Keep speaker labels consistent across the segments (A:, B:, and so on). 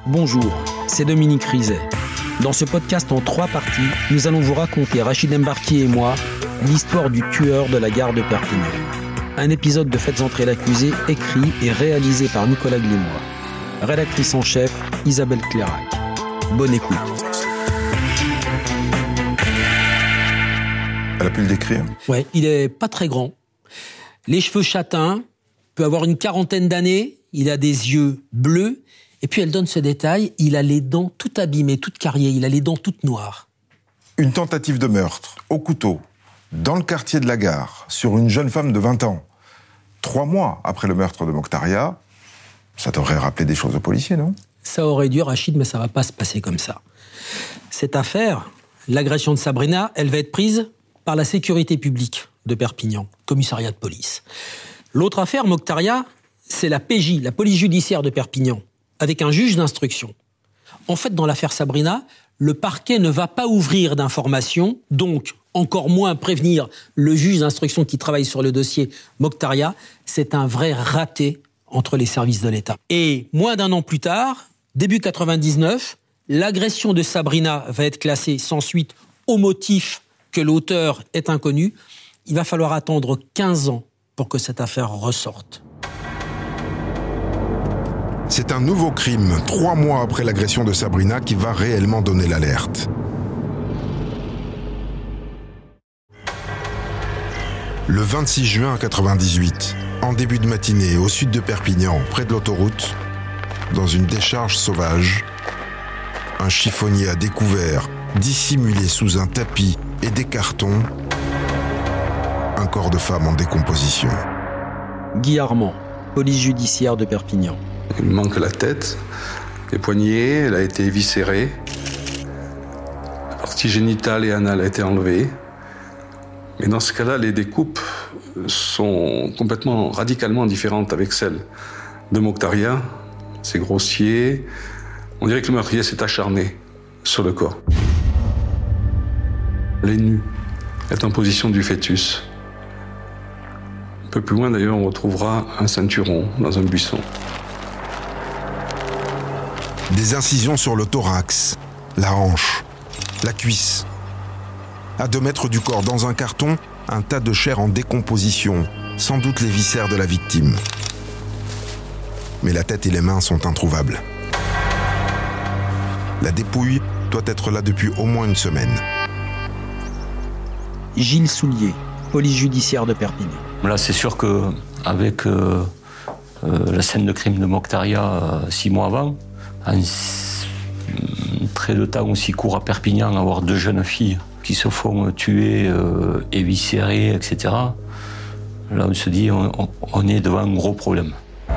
A: Bonjour, c'est Dominique Rizet. Dans ce podcast en 3 parties, nous allons vous raconter, Rachid Embarki et moi, l'histoire du tueur de la gare de Perpignan. Un épisode de Faites entrer l'accusé, écrit et réalisé par Nicolas Glimois. Rédactrice en chef, Isabelle Clairac. Bonne écoute.
B: Elle a pu le décrire ?
C: Ouais, il est pas très grand. Les cheveux châtains, peut avoir une 40aine d'années, il a des yeux bleus, et puis elle donne ce détail, il a les dents toutes abîmées, toutes cariées, il a les dents toutes noires.
B: Une tentative de meurtre, au couteau, dans le quartier de la gare, sur une jeune femme de 20 ans. 3 mois après le meurtre de Mokhtaria, ça devrait rappeler des choses aux policiers, non ?
C: Ça aurait dû, Rachid, mais ça va pas se passer comme ça. Cette affaire, l'agression de Sabrina, elle va être prise par la sécurité publique de Perpignan, commissariat de police. L'autre affaire, Mokhtaria, c'est la PJ, la police judiciaire de Perpignan, avec un juge d'instruction. En fait, dans l'affaire Sabrina, le parquet ne va pas ouvrir d'informations, donc encore moins prévenir le juge d'instruction qui travaille sur le dossier Mokhtaria. C'est un vrai raté entre les services de l'État. Et moins d'1 an plus tard, début 99, l'agression de Sabrina va être classée sans suite au motif que l'auteur est inconnu. Il va falloir attendre 15 ans pour que cette affaire ressorte.
D: C'est un nouveau crime, 3 mois après l'agression de Sabrina, qui va réellement donner l'alerte. Le 26 juin 1998, en début de matinée, au sud de Perpignan, près de l'autoroute, dans une décharge sauvage, un chiffonnier a découvert, dissimulé sous un tapis et des cartons, un corps de femme en décomposition.
A: Guy Armand, police judiciaire de Perpignan.
E: Il me manque la tête, les poignets, elle a été éviscérée. La partie génitale et anale a été enlevée. Mais dans ce cas-là, les découpes sont complètement, radicalement différentes avec celles de Mokhtaria. C'est grossier. On dirait que le meurtrier s'est acharné sur le corps. Elle est nue. Elle est en position du fœtus. Un peu plus loin, d'ailleurs, on retrouvera un ceinturon dans un buisson.
D: Des incisions sur le thorax, la hanche, la cuisse. À 2 mètres du corps, dans un carton, un tas de chair en décomposition, sans doute les viscères de la victime. Mais la tête et les mains sont introuvables. La dépouille doit être là depuis au moins 1 semaine.
A: Gilles Soulier, police judiciaire de Perpignan.
F: Là, c'est sûr qu'avec la scène de crime de Mokhtaria 6 mois avant, un trait de temps aussi court à Perpignan, avoir 2 jeunes filles qui se font tuer, éviscérer, etc. Là, on se dit, on est devant un gros problème.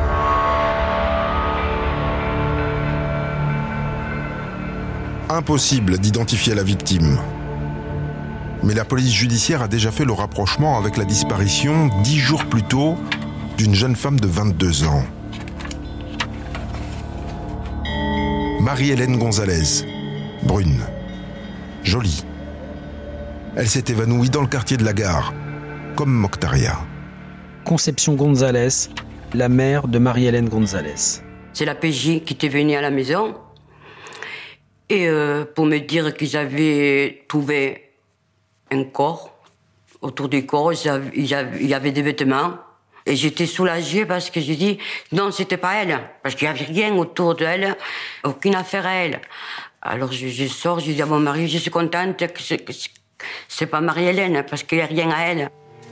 D: Impossible d'identifier la victime. Mais la police judiciaire a déjà fait le rapprochement avec la disparition, 10 jours plus tôt, d'une jeune femme de 22 ans. Marie-Hélène Gonzalez, brune, jolie. Elle s'est évanouie dans le quartier de la gare, comme Mokhtaria.
A: Conception Gonzalez, la mère de Marie-Hélène Gonzalez.
G: C'est la PJ qui était venue à la maison et pour me dire qu'ils avaient trouvé un corps. Autour du corps, il y avait des vêtements. Et j'étais soulagée parce que j'ai dit, non, c'était pas elle. Parce qu'il n'y avait rien autour d'elle, aucune affaire à elle. Alors je sors, je dis à mon mari, je suis contente que c'est pas Marie-Hélène, parce qu'il n'y a rien à elle.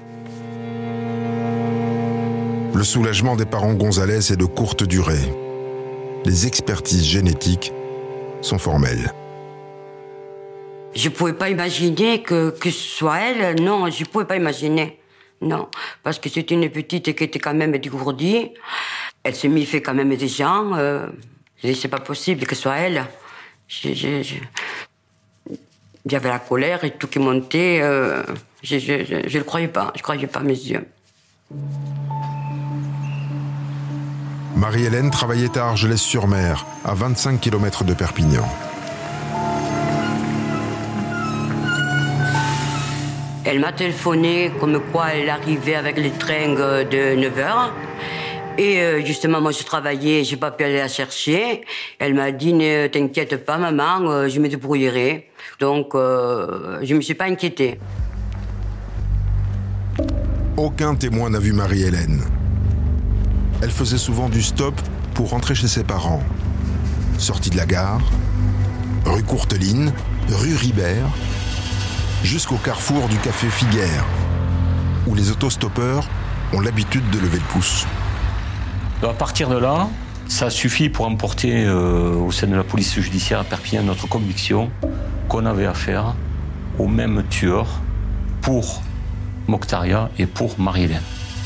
D: Le soulagement des parents Gonzalez est de courte durée. Les expertises génétiques sont formelles.
G: Je pouvais pas imaginer que ce soit elle. Non, je pouvais pas imaginer. Non, parce que c'est une petite qui était quand même dégourdie. Elle s'est mis fait quand même des gens. C'est pas possible que ce soit elle. Il y avait la colère et tout qui montait. Je le croyais pas. Je croyais pas à mes yeux.
D: Marie-Hélène travaillait à Argelès-sur-Mer, à 25 km de Perpignan.
G: Elle m'a téléphoné comme quoi elle arrivait avec le train de 9h. Et justement, moi, je travaillais, j'ai pas pu aller la chercher. Elle m'a dit, ne t'inquiète pas, maman, je me débrouillerai. Donc, je me suis pas inquiétée.
D: Aucun témoin n'a vu Marie-Hélène. Elle faisait souvent du stop pour rentrer chez ses parents. Sortie de la gare, rue Courteline, rue Ribert, jusqu'au carrefour du café Figuère, où les autostoppeurs ont l'habitude de lever le pouce.
F: À partir de là, ça suffit pour emporter au sein de la police judiciaire à Perpignan notre conviction qu'on avait affaire au même tueur pour Mokhtaria et pour Marie-Hélène.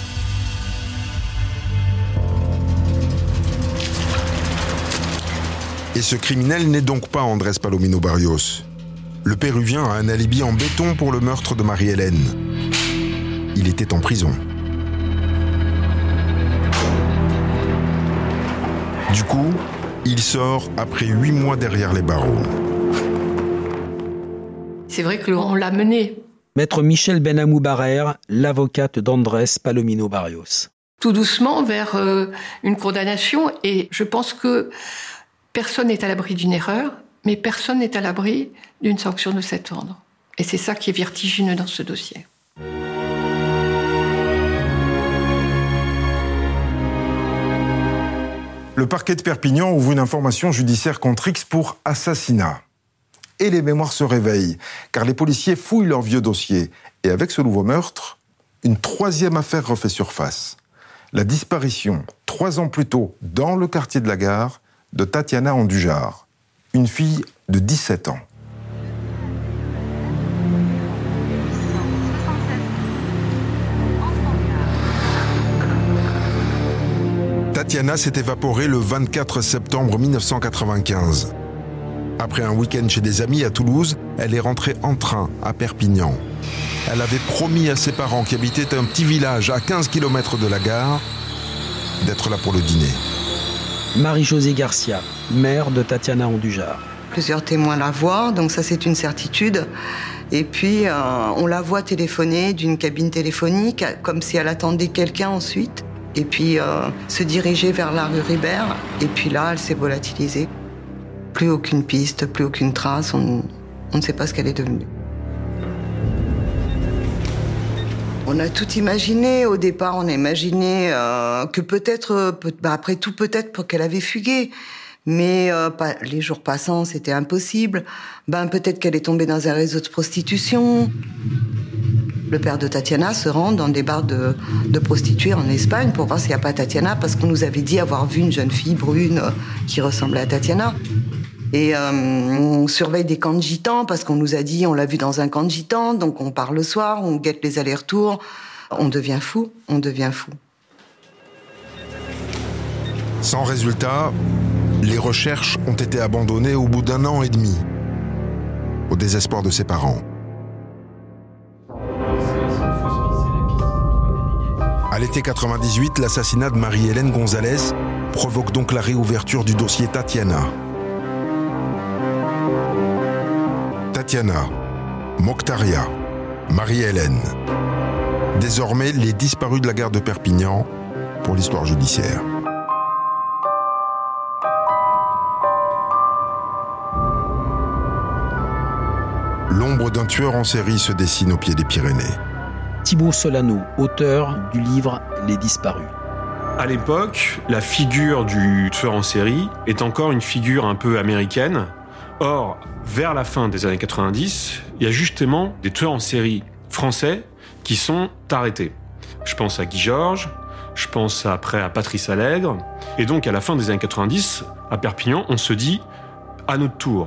D: Et ce criminel n'est donc pas Andrés Palomino Barrios. Le Péruvien a un alibi en béton pour le meurtre de Marie-Hélène. Il était en prison. Du coup, il sort après 8 mois derrière les barreaux.
H: C'est vrai qu'on l'a mené.
A: Maître Michel Benamou Barrère, l'avocate d'Andrés Palomino Barrios.
H: Tout doucement vers une condamnation, et je pense que personne n'est à l'abri d'une erreur, mais personne n'est à l'abri d'une sanction de cet ordre. Et c'est ça qui est vertigineux dans ce dossier.
B: Le parquet de Perpignan ouvre une information judiciaire contre X pour assassinat. Et les mémoires se réveillent, car les policiers fouillent leur vieux dossier. Et avec ce nouveau meurtre, une troisième affaire refait surface. La disparition, 3 ans plus tôt, dans le quartier de la Gare, de Tatiana Andujar, une fille de 17 ans.
D: Tatiana s'est évaporée le 24 septembre 1995. Après un week-end chez des amis à Toulouse, elle est rentrée en train à Perpignan. Elle avait promis à ses parents qui habitaient un petit village à 15 km de la gare d'être là pour le dîner.
A: Marie-Josée Garcia, mère de Tatiana Andujar.
I: Plusieurs témoins la voient, donc ça c'est une certitude. Et puis on la voit téléphoner d'une cabine téléphonique, comme si elle attendait quelqu'un ensuite. Et puis se diriger vers la rue Ribert. Et puis là, elle s'est volatilisée. Plus aucune piste, plus aucune trace. On ne sait pas ce qu'elle est devenue. On a tout imaginé. Au départ, on a imaginé que peut-être, après tout, peut-être qu'elle avait fugué. Mais les jours passant, c'était impossible. Peut-être qu'elle est tombée dans un réseau de prostitution. Le père de Tatiana se rend dans des bars de prostituées en Espagne pour voir s'il n'y a pas Tatiana, parce qu'on nous avait dit avoir vu une jeune fille brune qui ressemblait à Tatiana. Et on surveille des camps de gitans, parce qu'on nous a dit on l'a vue dans un camp de gitans, donc on part le soir, on guette les allers-retours. On devient fou, on devient fou.
D: Sans résultat, les recherches ont été abandonnées au bout d'1 an et demi, au désespoir de ses parents. À l'été 98, l'assassinat de Marie-Hélène González provoque donc la réouverture du dossier Tatiana. Tatiana, Mokhtaria, Marie-Hélène. Désormais, les disparus de la gare de Perpignan pour l'histoire judiciaire. L'ombre d'un tueur en série se dessine au pied des Pyrénées.
A: Thibaut Solano, auteur du livre Les Disparus.
J: À l'époque, la figure du tueur en série est encore une figure un peu américaine. Or, vers la fin des années 90, il y a justement des tueurs en série français qui sont arrêtés. Je pense à Guy Georges, je pense après à Patrice Allègre. Et donc, à la fin des années 90, à Perpignan, on se dit à notre tour.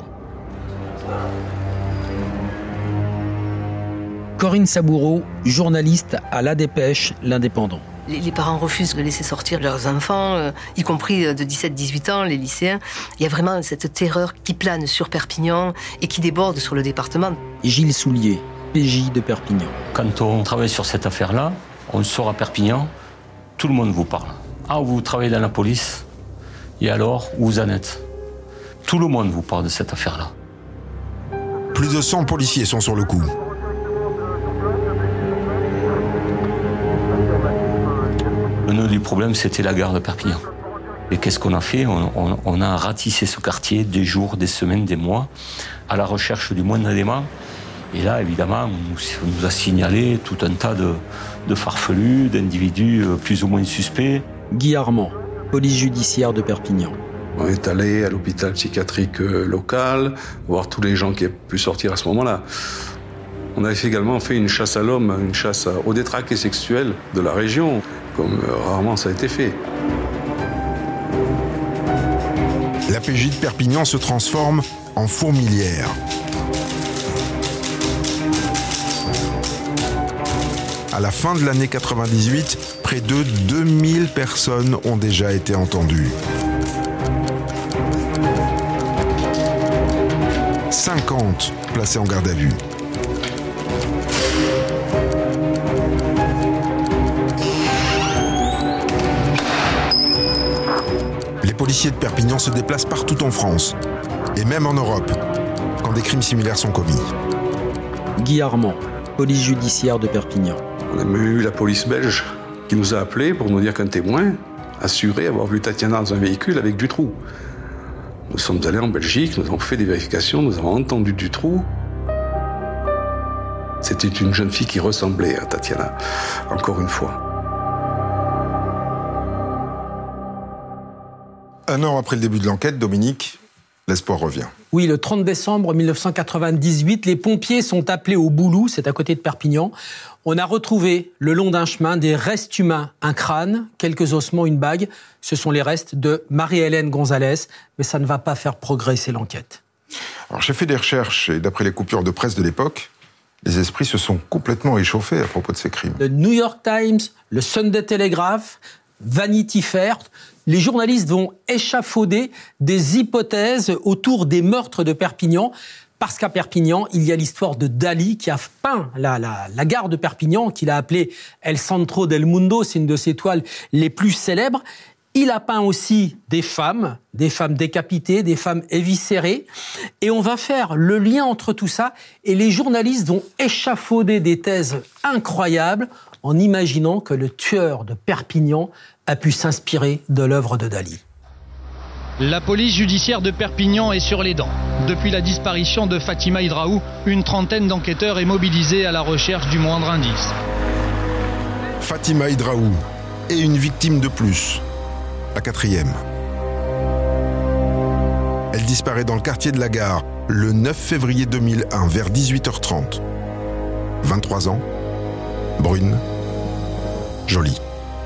A: Corinne Saboureau, journaliste à La Dépêche, l'Indépendant.
K: Les parents refusent de laisser sortir leurs enfants, y compris de 17-18 ans, les lycéens. Il y a vraiment cette terreur qui plane sur Perpignan et qui déborde sur le département.
A: Gilles Soulier, PJ de Perpignan.
F: Quand on travaille sur cette affaire-là, on sort à Perpignan, tout le monde vous parle. Ah, vous travaillez dans la police, et alors, où vous en êtes? Tout le monde vous parle de cette affaire-là.
D: Plus de 100 policiers sont sur le coup. Le nœud du
F: problème, c'était la gare de Perpignan. Et qu'est-ce qu'on a fait ? On a ratissé ce quartier des jours, des semaines, des mois, à la recherche du moindre élément. Et là, évidemment, on nous a signalé tout un tas de farfelus, d'individus plus ou moins suspects.
A: Guy Armand, police judiciaire de Perpignan.
E: On est allé à l'hôpital psychiatrique local, voir tous les gens qui aient pu sortir à ce moment-là. On a également fait une chasse à l'homme, une chasse aux détraqués sexuels de la région, comme rarement ça a été fait.
D: La PJ de Perpignan se transforme en fourmilière. À la fin de l'année 98, près de 2000 personnes ont déjà été entendues. 50 placés en garde à vue. Les policiers de Perpignan se déplacent partout en France, et même en Europe, quand des crimes similaires sont commis.
A: Guy Armand, police judiciaire de Perpignan.
E: On a même eu la police belge qui nous a appelés pour nous dire qu'un témoin assurait avoir vu Tatiana dans un véhicule avec Dutroux. Nous sommes allés en Belgique, nous avons fait des vérifications, nous avons entendu Dutroux. C'était une jeune fille qui ressemblait à Tatiana, encore une fois.
B: Un an après le début de l'enquête, Dominique, l'espoir revient.
C: Oui, le 30 décembre 1998, les pompiers sont appelés au Boulou, c'est à côté de Perpignan. On a retrouvé, le long d'un chemin, des restes humains, un crâne, quelques ossements, une bague. Ce sont les restes de Marie-Hélène Gonzalez, mais ça ne va pas faire progresser l'enquête.
B: Alors, j'ai fait des recherches et d'après les coupures de presse de l'époque, les esprits se sont complètement échauffés à propos de ces crimes.
C: Le New York Times, le Sunday Telegraph, Vanity Fair, les journalistes vont échafauder des hypothèses autour des meurtres de Perpignan. Parce qu'à Perpignan, il y a l'histoire de Dali qui a peint la gare de Perpignan, qu'il a appelée El Centro del Mundo, c'est une de ses toiles les plus célèbres. Il a peint aussi des femmes décapitées, des femmes éviscérées. Et on va faire le lien entre tout ça. Et les journalistes vont échafauder des thèses incroyables en imaginant que le tueur de Perpignan a pu s'inspirer de l'œuvre de Dali.
L: La police judiciaire de Perpignan est sur les dents. Depuis la disparition de Fatima Hidraou, une trentaine d'enquêteurs est mobilisée à la recherche du moindre indice.
D: Fatima Hidraou est une victime de plus, la 4e. Elle disparaît dans le quartier de la Gare le 9 février 2001 vers 18h30. 23 ans, brune, jolie.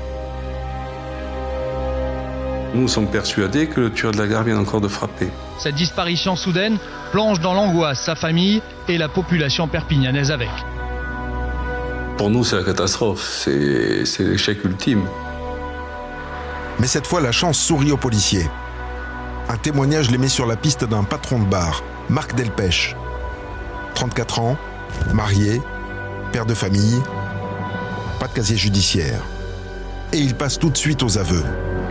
E: Nous sommes persuadés que le tueur de la gare vient encore de frapper.
L: Cette disparition soudaine plonge dans l'angoisse sa famille et la population perpignanaise avec.
E: Pour nous, c'est la catastrophe, c'est l'échec ultime.
D: Mais cette fois, la chance sourit aux policiers. Un témoignage les met sur la piste d'un patron de bar, Marc Delpech. 34 ans, marié, père de famille, pas de casier judiciaire. Et il passe tout de suite aux aveux.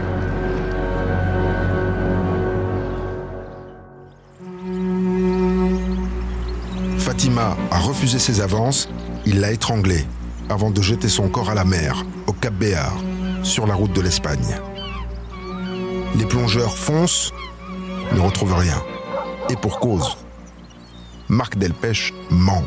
D: Fatima a refusé ses avances, il l'a étranglée avant de jeter son corps à la mer, au Cap Béar, sur la route de l'Espagne. Les plongeurs foncent, ne retrouvent rien. Et pour cause. Marc Delpech ment.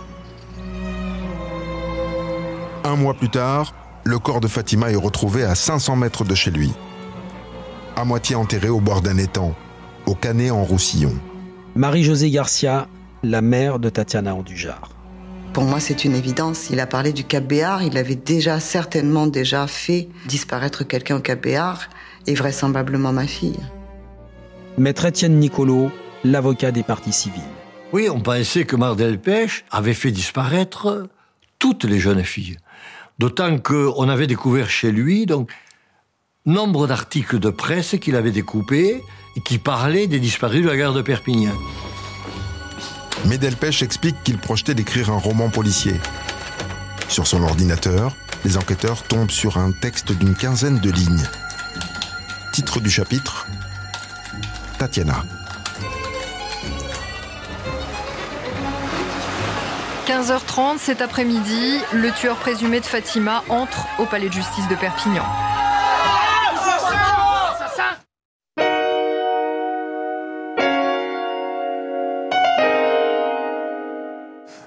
D: Un mois plus tard, le corps de Fatima est retrouvé à 500 mètres de chez lui. À moitié enterré au bord d'un étang, au Canet-en-Roussillon.
A: Marie-Josée Garcia, la mère de Tatiana Andujar.
I: Pour moi, c'est une évidence. Il a parlé du Cap Béar. Il avait certainement déjà fait disparaître quelqu'un au Cap Béar, et vraisemblablement ma fille.
A: Maître Étienne Nicolo, l'avocat des parties civiles.
M: Oui, on pensait que Marc Delpech avait fait disparaître toutes les jeunes filles. D'autant qu'on avait découvert chez lui nombre d'articles de presse qu'il avait découpés et qui parlaient des disparus de la gare de Perpignan.
D: Mais Delpech explique qu'il projetait d'écrire un roman policier. Sur son ordinateur, les enquêteurs tombent sur un texte d'une quinzaine de lignes. Titre du chapitre, Tatiana.
N: 15h30 cet après-midi, le tueur présumé de Fatima entre au palais de justice de Perpignan.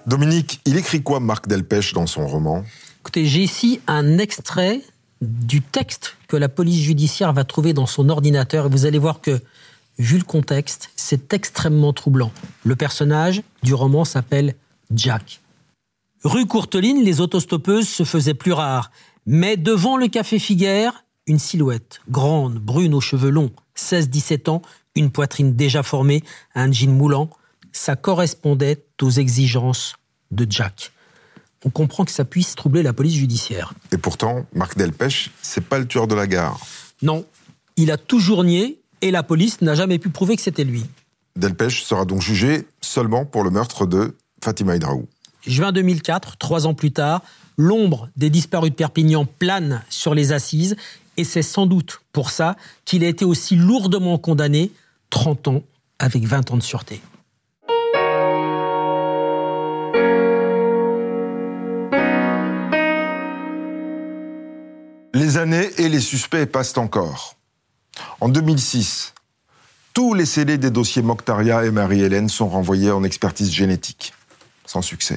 B: Dominique, il écrit quoi Marc Delpech dans son roman ?
C: Écoutez, j'ai ici un extrait du texte que la police judiciaire va trouver dans son ordinateur. Et vous allez voir que, vu le contexte, c'est extrêmement troublant. Le personnage du roman s'appelle Jack. Rue Courteline, les autostoppeuses se faisaient plus rares. Mais devant le café Figuère, une silhouette, grande, brune aux cheveux longs, 16-17 ans, une poitrine déjà formée, un jean moulant, ça correspondait aux exigences de Jack. On comprend que ça puisse troubler la police judiciaire.
B: Et pourtant, Marc Delpech, c'est pas le tueur de la gare.
C: Non, il a toujours nié et la police n'a jamais pu prouver que c'était lui.
B: Delpech sera donc jugé seulement pour le meurtre de Fatima Hidraou.
C: Juin 2004, 3 ans plus tard, l'ombre des disparus de Perpignan plane sur les assises et c'est sans doute pour ça qu'il a été aussi lourdement condamné, 30 ans avec 20 ans de sûreté.
B: Les années et les suspects passent encore. En 2006, tous les scellés des dossiers Mokhtaria et Marie-Hélène sont renvoyés en expertise génétique. Sans succès.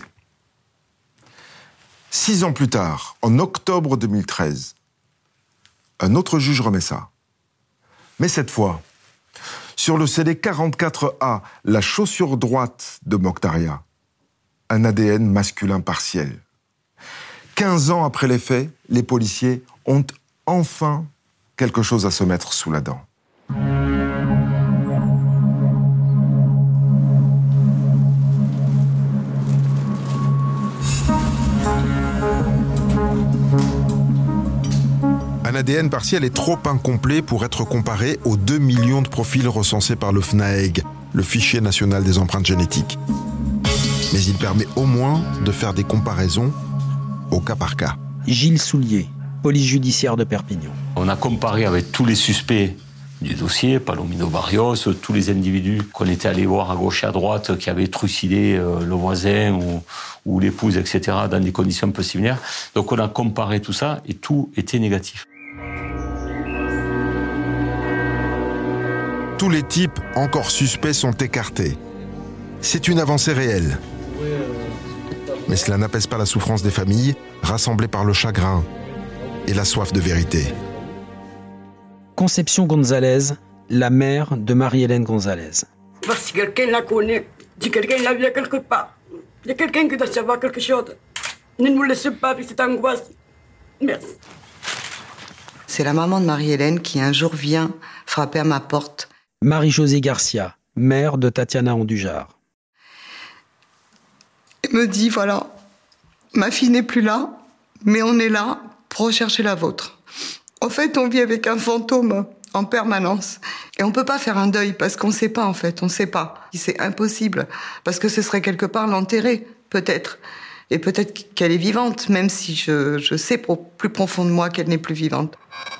B: 6 ans plus tard, en octobre 2013, un autre juge remet ça. Mais cette fois, sur le scellé 44A, la chaussure droite de Mokhtaria, un ADN masculin partiel. 15 ans après les faits, les policiers ont enfin quelque chose à se mettre sous la dent.
D: Un ADN partiel est trop incomplet pour être comparé aux 2 millions de profils recensés par le FNAEG, le Fichier national des empreintes génétiques. Mais il permet au moins de faire des comparaisons au cas par cas.
A: Gilles Soulier, police judiciaire de Perpignan.
F: On a comparé avec tous les suspects du dossier, Palomino Barrios, tous les individus qu'on était allés voir à gauche et à droite qui avaient trucidé le voisin ou l'épouse, etc., dans des conditions un peu similaires. Donc on a comparé tout ça et tout était négatif.
D: Tous les types encore suspects sont écartés. C'est une avancée réelle. Mais cela n'apaise pas la souffrance des familles, rassemblées par le chagrin et la soif de vérité.
A: Conception Gonzalez, la mère de Marie-Hélène Gonzalez.
N: Si quelqu'un la connaît, si quelqu'un l'a vue quelque part, il y a quelqu'un qui doit savoir quelque chose. Ne nous laissez pas avec cette angoisse. Merci.
I: C'est la maman de Marie-Hélène qui un jour vient frapper à ma porte.
A: Marie-Josée Garcia, mère de Tatiana Andujar.
I: Elle me dit, voilà, ma fille n'est plus là, mais on est là pour rechercher la vôtre. En fait, on vit avec un fantôme en permanence. Et on peut pas faire un deuil parce qu'on sait pas, en fait, on sait pas. C'est impossible, parce que ce serait quelque part l'enterrer, peut-être. Et peut-être qu'elle est vivante, même si je sais plus profond de moi qu'elle n'est plus vivante.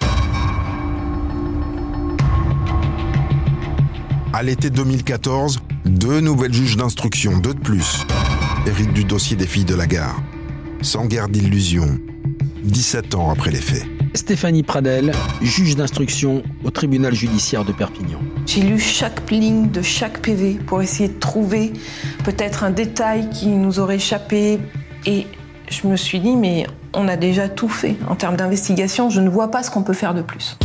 D: À l'été 2014, 2 nouvelles juges d'instruction, 2 de plus, héritent du dossier des filles de la gare. Sans guère d'illusions, 17 ans après les faits.
A: Stéphanie Pradel, juge d'instruction au tribunal judiciaire de Perpignan.
O: J'ai lu chaque ligne de chaque PV pour essayer de trouver peut-être un détail qui nous aurait échappé. Et je me suis dit, mais on a déjà tout fait. En termes d'investigation, je ne vois pas ce qu'on peut faire de plus.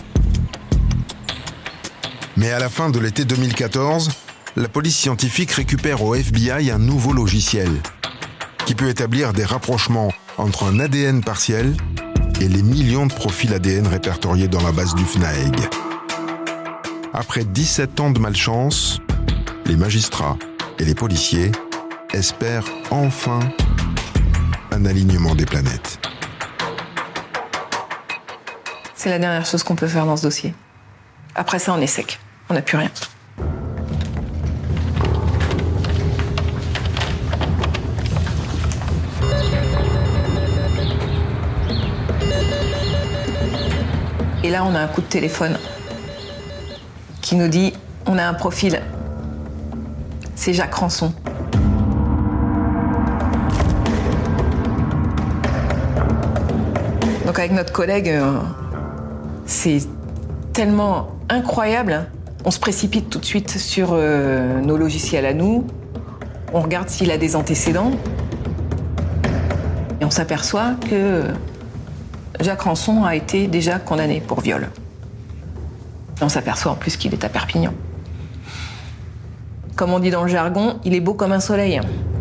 D: Mais à la fin de l'été 2014, la police scientifique récupère au FBI un nouveau logiciel qui peut établir des rapprochements entre un ADN partiel et les millions de profils ADN répertoriés dans la base du FNAEG. Après 17 ans de malchance, les magistrats et les policiers espèrent enfin un alignement des planètes.
O: C'est la dernière chose qu'on peut faire dans ce dossier. Après ça, on est sec. On n'a plus rien. Et là, on a un coup de téléphone qui nous dit on a un profil. C'est Jacques Rançon. Donc avec notre collègue, c'est tellement incroyable. On se précipite tout de suite sur nos logiciels à nous. On regarde s'il a des antécédents. Et on s'aperçoit que Jacques Rançon a été déjà condamné pour viol. Et on s'aperçoit en plus qu'il est à Perpignan. Comme on dit dans le jargon, il est beau comme un soleil.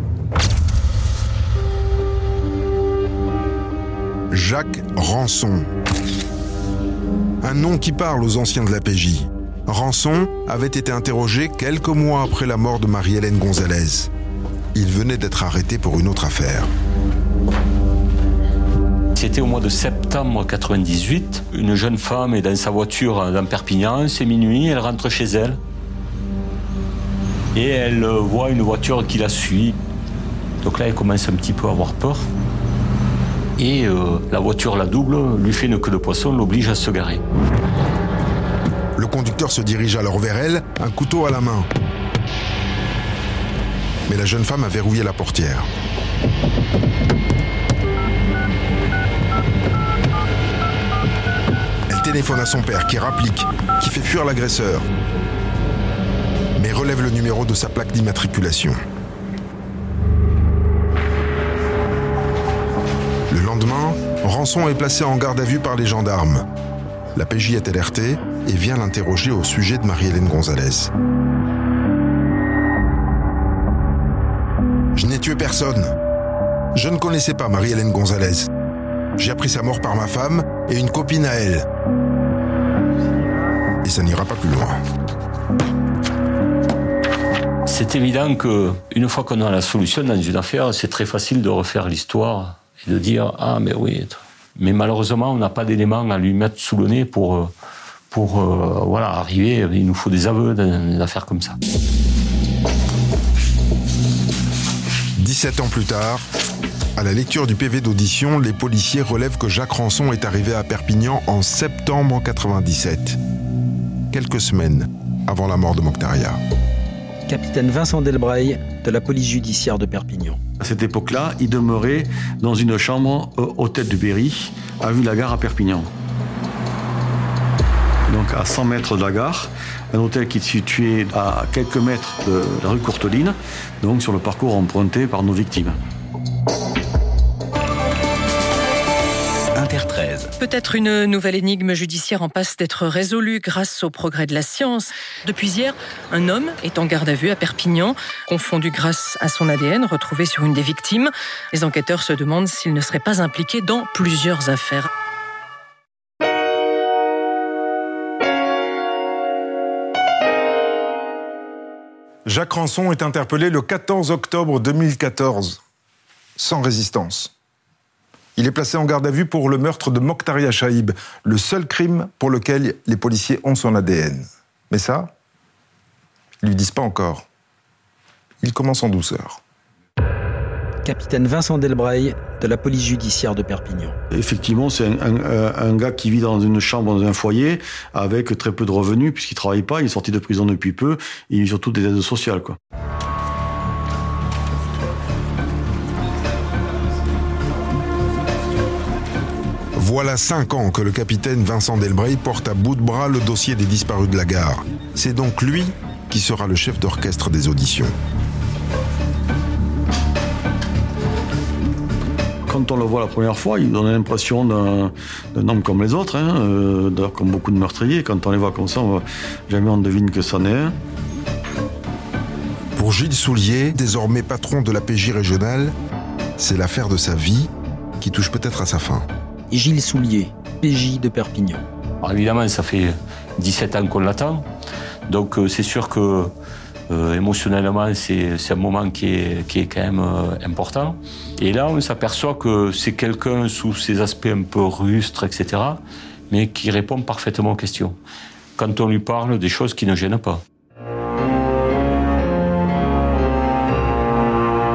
D: Jacques Rançon. Un nom qui parle aux anciens de la PJ. Rançon avait été interrogé quelques mois après la mort de Marie-Hélène Gonzalez. Il venait d'être arrêté pour une autre affaire.
F: C'était au mois de septembre 98. Une jeune femme est dans sa voiture dans Perpignan, c'est minuit, elle rentre chez elle. Et elle voit une voiture qui la suit. Donc là, elle commence un petit peu à avoir peur. Et la voiture la double, lui fait une queue de poisson, l'oblige à se garer.
D: Le conducteur se dirige alors vers elle, un couteau à la main. Mais la jeune femme a verrouillé la portière. Elle téléphone à son père qui rapplique, qui fait fuir l'agresseur, mais relève le numéro de sa plaque d'immatriculation. Le lendemain, Rançon est placé en garde à vue par les gendarmes. La PJ est alertée et vient l'interroger au sujet de Marie-Hélène Gonzalez. Je n'ai tué personne. Je ne connaissais pas Marie-Hélène Gonzalez. J'ai appris sa mort par ma femme et une copine à elle. Et ça n'ira pas plus loin.
F: C'est évident qu'une fois qu'on a la solution dans une affaire, c'est très facile de refaire l'histoire et de dire « Ah, mais oui ». Mais malheureusement, on n'a pas d'éléments à lui mettre sous le nez pour arriver. Il nous faut des aveux dans une affaire comme ça.
D: 17 ans plus tard, à la lecture du PV d'audition, les policiers relèvent que Jacques Rançon est arrivé à Perpignan en septembre 1997, quelques semaines avant la mort de Mokhtaria.
A: Capitaine Vincent Delbreil, de la police judiciaire de Perpignan.
P: À cette époque-là, il demeurait dans une chambre hôtel du Berry, à Vue-la-Gare à Perpignan. Donc à 100 mètres de la gare, un hôtel qui est situé à quelques mètres de la rue Courteline, donc sur le parcours emprunté par nos victimes.
Q: Inter 13.
R: Peut-être une nouvelle énigme judiciaire en passe d'être résolue grâce au progrès de la science. Depuis hier, un homme est en garde à vue à Perpignan, confondu grâce à son ADN retrouvé sur une des victimes. Les enquêteurs se demandent s'il ne serait pas impliqué dans plusieurs affaires.
B: Jacques Rançon est interpellé le 14 octobre 2014, sans résistance. Il est placé en garde à vue pour le meurtre de Mokhtaria Chaïb, le seul crime pour lequel les policiers ont son ADN. Mais ça, ils ne lui disent pas encore. Il commence en douceur.
A: Capitaine Vincent Delbreil, de la police judiciaire de Perpignan.
P: Effectivement, c'est un gars qui vit dans une chambre, dans un foyer, avec très peu de revenus, puisqu'il ne travaille pas, il est sorti de prison depuis peu, et il vit surtout des aides sociales, quoi.
D: Voilà 5 ans que le capitaine Vincent Delbreil porte à bout de bras le dossier des disparus de la gare. C'est donc lui qui sera le chef d'orchestre des auditions.
P: Quand on le voit la première fois, il donne l'impression d'un homme comme les autres, d'ailleurs comme beaucoup de meurtriers. Quand on les voit comme ça, jamais on devine que c'en est un.
D: Pour Gilles Soulier, désormais patron de la PJ régionale, c'est l'affaire de sa vie qui touche peut-être à sa fin.
A: Gilles Soulier, PJ de Perpignan.
F: Alors évidemment, ça fait 17 ans qu'on l'attend. Donc c'est sûr que émotionnellement, c'est un moment qui est quand même important. Et là, on s'aperçoit que c'est quelqu'un sous ses aspects un peu rustres, etc., mais qui répond parfaitement aux questions. Quand on lui parle des choses qui ne gênent pas.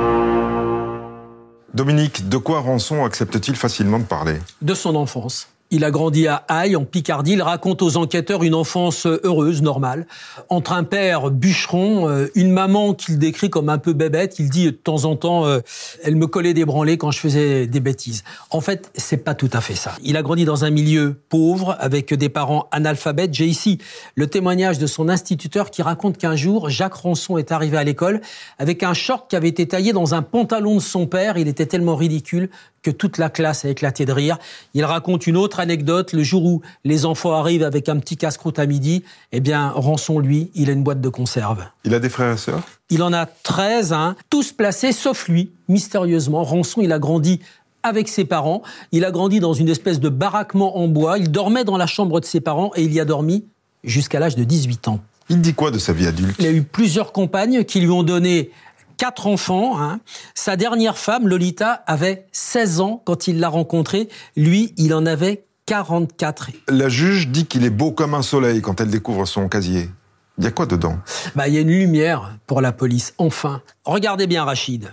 B: Dominique, de quoi Rançon accepte-t-il facilement de parler ?
C: De son enfance. Il a grandi à Aille, en Picardie. Il raconte aux enquêteurs une enfance heureuse, normale, entre un père bûcheron, une maman qu'il décrit comme un peu bébête. Il dit de temps en temps, elle me collait des branlées quand je faisais des bêtises. En fait, c'est pas tout à fait ça. Il a grandi dans un milieu pauvre, avec des parents analphabètes. J'ai ici le témoignage de son instituteur qui raconte qu'un jour, Jacques Rançon est arrivé à l'école avec un short qui avait été taillé dans un pantalon de son père. Il était tellement ridicule que toute la classe a éclaté de rire. Il raconte une autre anecdote. Le jour où les enfants arrivent avec un petit casse-croûte à midi, eh bien, Rançon, lui, il a une boîte de conserve.
B: Il a des frères et sœurs ?
C: Il en a 13, tous placés, sauf lui, mystérieusement. Rançon, il a grandi avec ses parents. Il a grandi dans une espèce de baraquement en bois. Il dormait dans la chambre de ses parents et il y a dormi jusqu'à l'âge de 18 ans.
B: Il dit quoi de sa vie adulte ?
C: Il a eu plusieurs compagnes qui lui ont donné 4 enfants. Sa dernière femme, Lolita, avait 16 ans quand il l'a rencontrée. Lui, il en avait 44.
B: La juge dit qu'il est beau comme un soleil quand elle découvre son casier. Il y a quoi dedans ?
C: Il y a une lumière pour la police, enfin. Regardez bien, Rachid.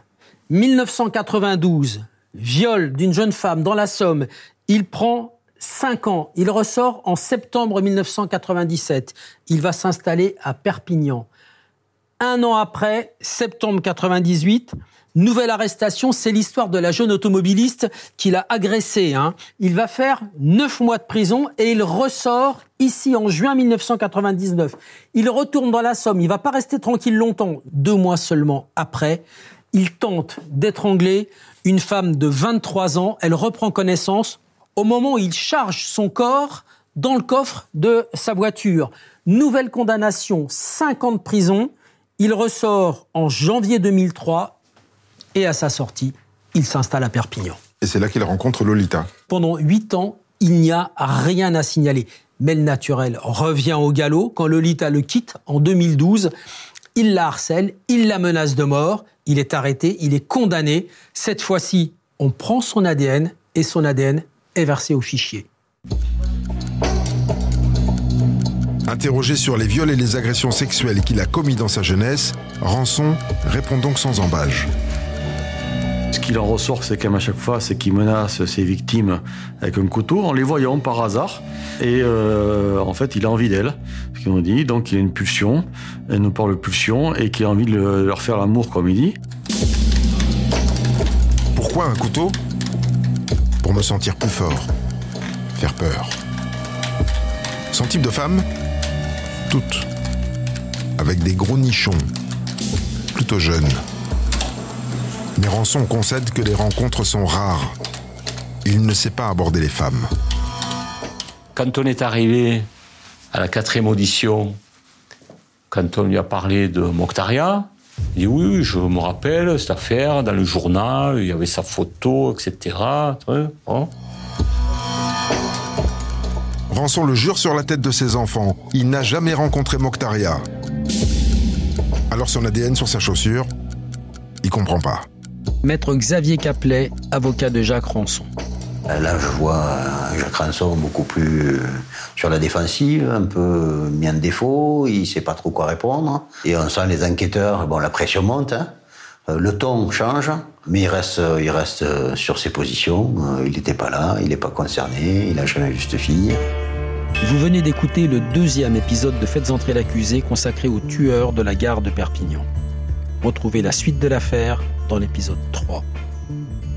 C: 1992, viol d'une jeune femme dans la Somme. Il prend 5 ans. Il ressort en septembre 1997. Il va s'installer à Perpignan. 1 an après, septembre 98, nouvelle arrestation, c'est l'histoire de la jeune automobiliste qu'il a agressée. Il va faire 9 mois de prison et il ressort ici en juin 1999. Il retourne dans la Somme, il ne va pas rester tranquille longtemps. 2 mois seulement après, il tente d'étrangler une femme de 23 ans. Elle reprend connaissance au moment où il charge son corps dans le coffre de sa voiture. Nouvelle condamnation, 5 ans de prison. Il ressort en janvier 2003 et à sa sortie, il s'installe à Perpignan.
B: Et c'est là qu'il rencontre Lolita.
C: Pendant 8 ans, il n'y a rien à signaler. Mais le naturel revient au galop quand Lolita le quitte en 2012. Il la harcèle, il la menace de mort, il est arrêté, il est condamné. Cette fois-ci, on prend son ADN et son ADN est versé au fichier.
D: Interrogé sur les viols et les agressions sexuelles qu'il a commis dans sa jeunesse, Rançon répond donc sans ambages.
P: Ce qu'il en ressort, c'est quand même à chaque fois, c'est qu'il menace ses victimes avec un couteau en les voyant par hasard. Et en fait, il a envie d'elles, ce qu'il nous dit. Donc il a une pulsion, elle nous parle de pulsion, et qu'il a envie de leur faire l'amour, comme il dit.
D: Pourquoi un couteau ? Pour me sentir plus fort, faire peur. Son type de femme ? Toutes. Avec des gros nichons, plutôt jeunes. Mais Rançon concède que les rencontres sont rares. Il ne sait pas aborder les femmes.
F: Quand on est arrivé à la 4e audition, quand on lui a parlé de Mokhtaria, il dit oui, je me rappelle cette affaire, dans le journal, il y avait sa photo, etc. Bon.
D: Rançon le jure sur la tête de ses enfants. Il n'a jamais rencontré Mokhtaria. Alors son ADN sur sa chaussure, il comprend pas.
A: Maître Xavier Caplet, avocat de Jacques Rançon.
Q: Là, je vois Jacques Rançon beaucoup plus sur la défensive, un peu mis en défaut, il sait pas trop quoi répondre. Et on sent les enquêteurs, la pression monte, le ton change, mais il reste sur ses positions. Il n'était pas là, il n'est pas concerné, il n'a jamais vu cette fille.
A: Vous venez d'écouter le 2e épisode de Faites entrer l'accusé consacré au tueur de la gare de Perpignan. Retrouvez la suite de l'affaire dans l'épisode 3.